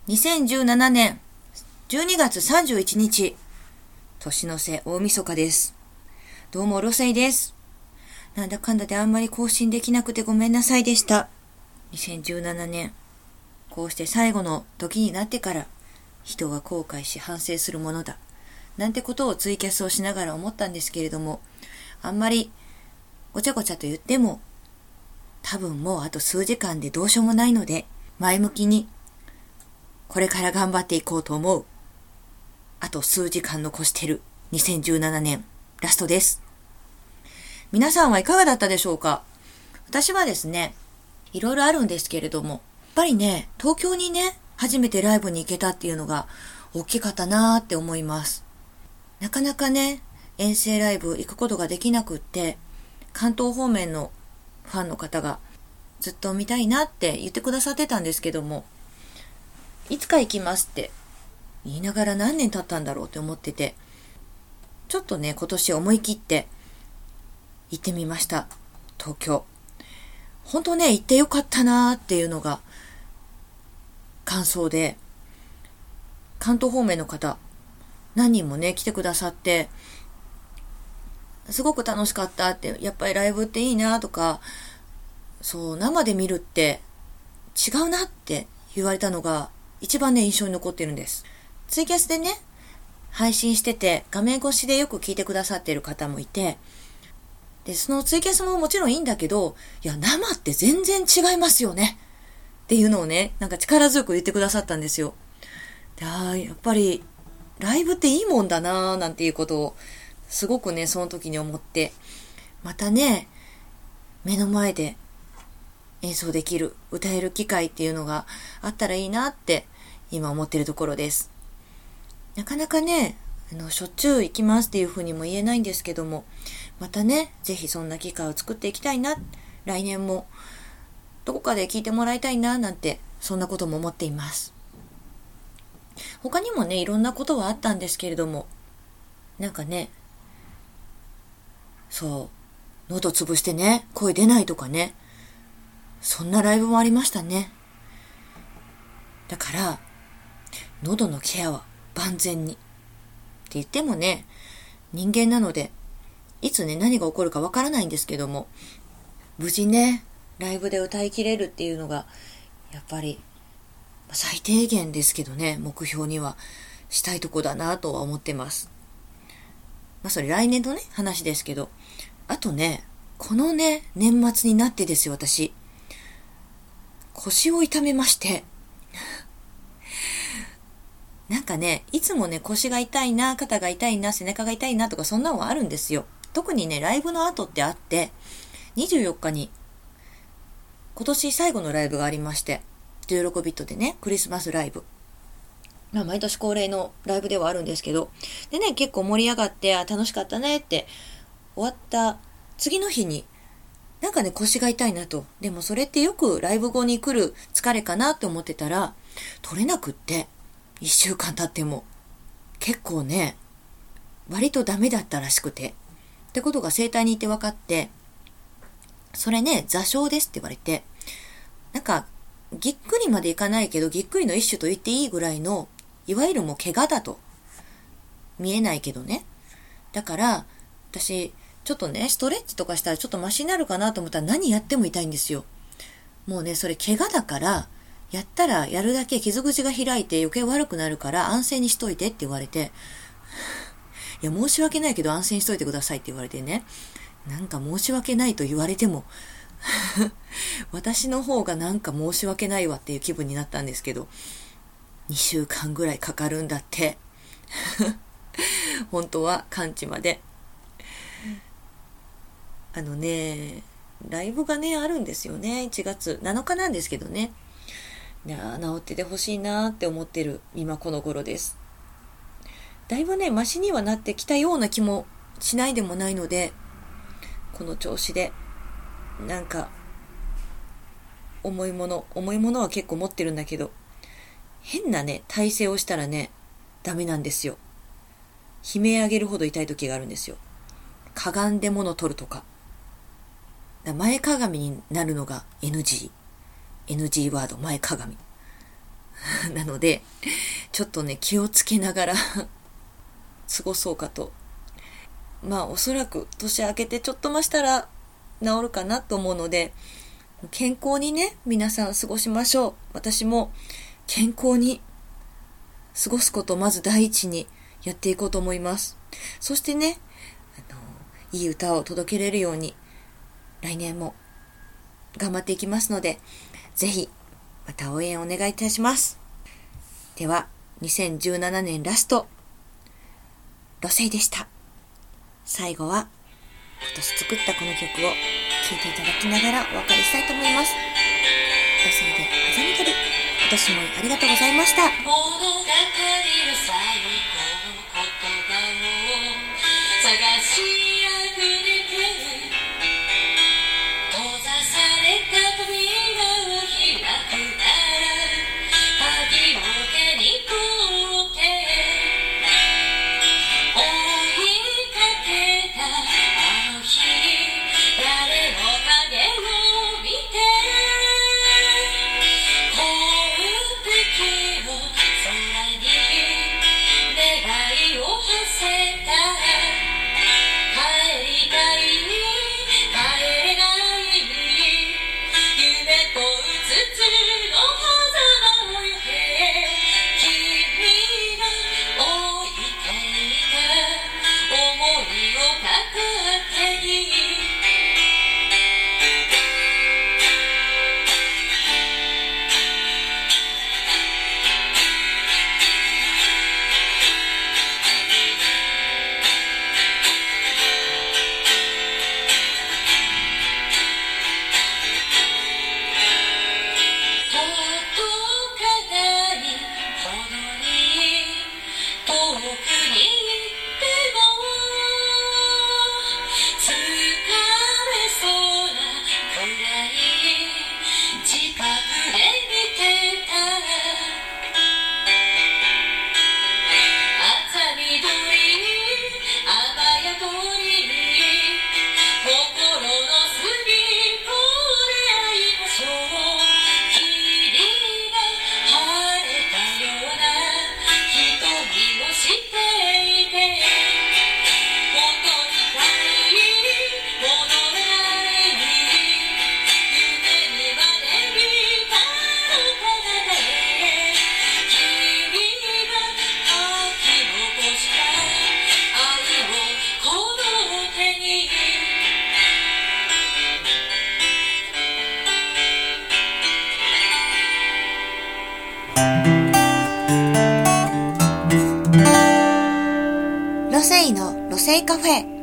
2017年12月31日、年の瀬大晦日です。どうもロセイです。なんだかんだであんまり更新できなくてごめんなさいでした。2017年、こうして最後の時になってから、人は後悔し反省するものだ。なんてことをツイキャスをしながら思ったんですけれども、あんまりごちゃごちゃと言っても、多分もうあと数時間でどうしようもないので、前向きに、これから頑張っていこうと思う。あと数時間残してる2017年ラストです。皆さんはいかがだったでしょうか？私はですね、いろいろあるんですけれども、やっぱりね、東京にね、初めてライブに行けたっていうのが大きかったなーって思います。なかなかね、遠征ライブ行くことができなくって、関東方面のファンの方がずっと見たいなって言ってくださってたんですけども、いつか行きますって言いながら何年経ったんだろうって思ってて、ちょっとね、今年思い切って行ってみました。東京。本当ね、行ってよかったなーっていうのが感想で、関東方面の方、何人もね、来てくださって、すごく楽しかったって、やっぱりライブっていいなとか、そう、生で見るって違うなって言われたのが一番ね、印象に残ってるんです。ツイキャスでね、配信してて、画面越しでよく聞いてくださってる方もいて、で、そのツイキャスももちろんいいんだけど、いや、生って全然違いますよねっていうのをね、なんか力強く言ってくださったんですよ。で、やっぱり、ライブっていいもんだなーなんていうことを、すごくね、その時に思って、またね、目の前で演奏できる、歌える機会っていうのがあったらいいなって今思ってるところです。なかなかね、しょっちゅう行きますっていうふうにも言えないんですけども、またね、ぜひそんな機会を作っていきたいな、来年もどこかで聞いてもらいたいななんて、そんなことも思っています。他にもね、いろんなことはあったんですけれども、なんかね、そう、喉潰してね、声出ないとかね、そんなライブもありましたね。だから、喉のケアは万全に。って言ってもね、人間なので、いつね、何が起こるかわからないんですけども、無事ね、ライブで歌い切れるっていうのが、やっぱり、最低限ですけどね、目標にはしたいとこだなとは思ってます。それ来年のね、話ですけど、あとね、このね、年末になってですよ、私。腰を痛めまして。なんかね、いつもね、腰が痛いな、肩が痛いな、背中が痛いなとかそんなのはあるんですよ。特にね、ライブの後ってあって、24日に今年最後のライブがありまして、16ビットでね、クリスマスライブ。毎年恒例のライブではあるんですけど、でね、結構盛り上がって、楽しかったねって終わった次の日に、なんかね、腰が痛いなと。でもそれってよくライブ後に来る疲れかなって思ってたら、取れなくって、1週間経っても、結構ね、割とダメだったらしくて。ってことが整体に行って分かって、それね、座礁ですって言われて、なんか、ぎっくりまでいかないけど、ぎっくりの一種と言っていいぐらいの、いわゆるもう怪我だと。見えないけどね。だから、私、ちょっとね、ストレッチとかしたらちょっとマシになるかなと思ったら何やっても痛いんですよ。もうね、それ怪我だから、やったらやるだけ傷口が開いて余計悪くなるから安静にしといてって言われて、いや、申し訳ないけど安静にしといてくださいって言われてね。なんか申し訳ないと言われても、私の方がなんか申し訳ないわっていう気分になったんですけど、2週間ぐらいかかるんだって。本当は完治まで。ライブがね、あるんですよね。1月7日なんですけどね。いや、治っててほしいなって思ってる今この頃です。だいぶね、マシにはなってきたような気もしないでもないので、この調子で、なんか、重いものは結構持ってるんだけど、変なね、体勢をしたらね、ダメなんですよ。悲鳴上げるほど痛い時があるんですよ。かがんで物取るとか。前かがみになるのが NG ワード、前かがみ。 なので、ちょっとね、気をつけながら過ごそうかと。おそらく年明けてちょっとましたら治るかなと思うので、健康にね、皆さん過ごしましょう。私も健康に過ごすことをまず第一にやっていこうと思います。そしてね、いい歌を届けれるように来年も頑張っていきますので、ぜひまた応援お願いいたします。では、2017年ラスト、ロセイでした。最後は今年作ったこの曲を聴いていただきながらお別れしたいと思います。ロセイであざみどり、今年もありがとうございました。 物語の最後の言葉を探しあぐれて、閉ざされた扉を開くなら鍵を手に取って追いかけたあの日、誰の影を見て遠く月の空に願いを馳せた。帰りたい帰れない夢とうつつの狭間を行け、君が置いていた想いを片手に届かないほどに遠くに行っても疲れそうなくらい近くで見てた。朝緑雨宿り心の隅っこで会いましょう。霧が晴れたような瞳をしていて、戻りたい戻れない夢にまで見たのかなへ、君が書き残した愛をこの手にロセイのロセイカフェ。